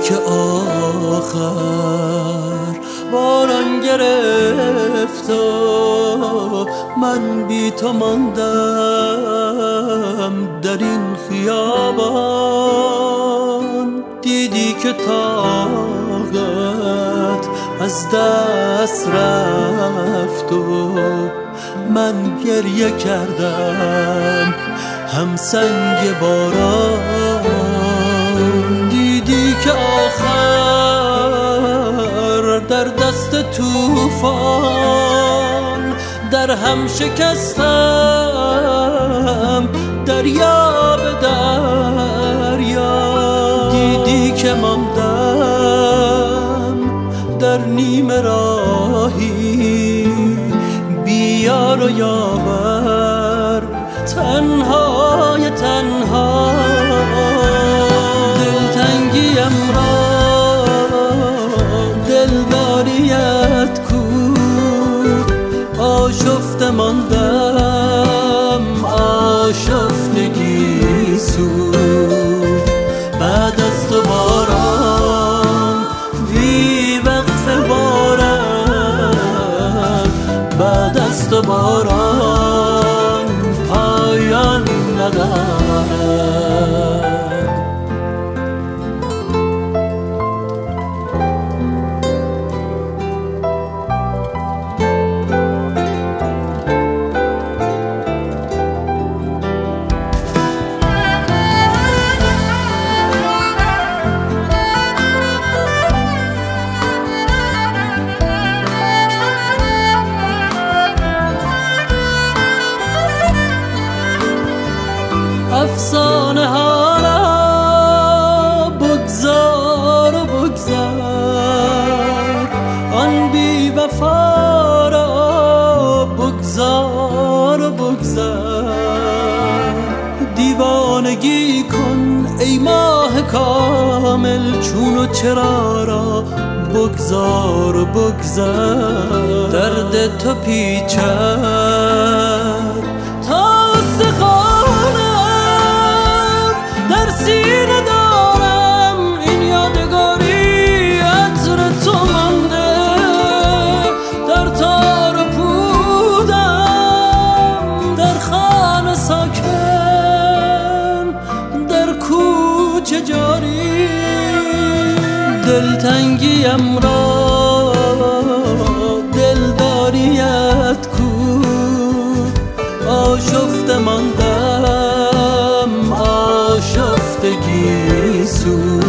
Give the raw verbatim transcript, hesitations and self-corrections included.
که آخر باران گرفت و من بی تو ماندم در این خیابان. دیدی که طاقت از دست رفت و من گریه کردم هم سنگ باران. دیدی که آخر در دست طوفان در هم شکستم دریا به دریا. دیدی که ماندم در نیمه راهی بی یار و یاور، تنهای تنها. دلتنگیم را دلداریت کو، آشفته ماندم آشفتگی سو. بعد از تو باران بی وقف بارم، بعد از تو باران پایان ندارد. افسانه ها را بگذار و بگذار، آن بی وفا را بگذار و بگذار. دیوانگی کن ای ماه کامل، چون و چرا را بگذار و بگذار. درد تو پیچد تا استخوانم، در سینه دارم این یادگاری عطر تو مانده. در تار و پودم در خانه ساکن، در کوچه جاری. دلتنگیم را دلداریت کو، آشفته ماندم آشفتگی سو.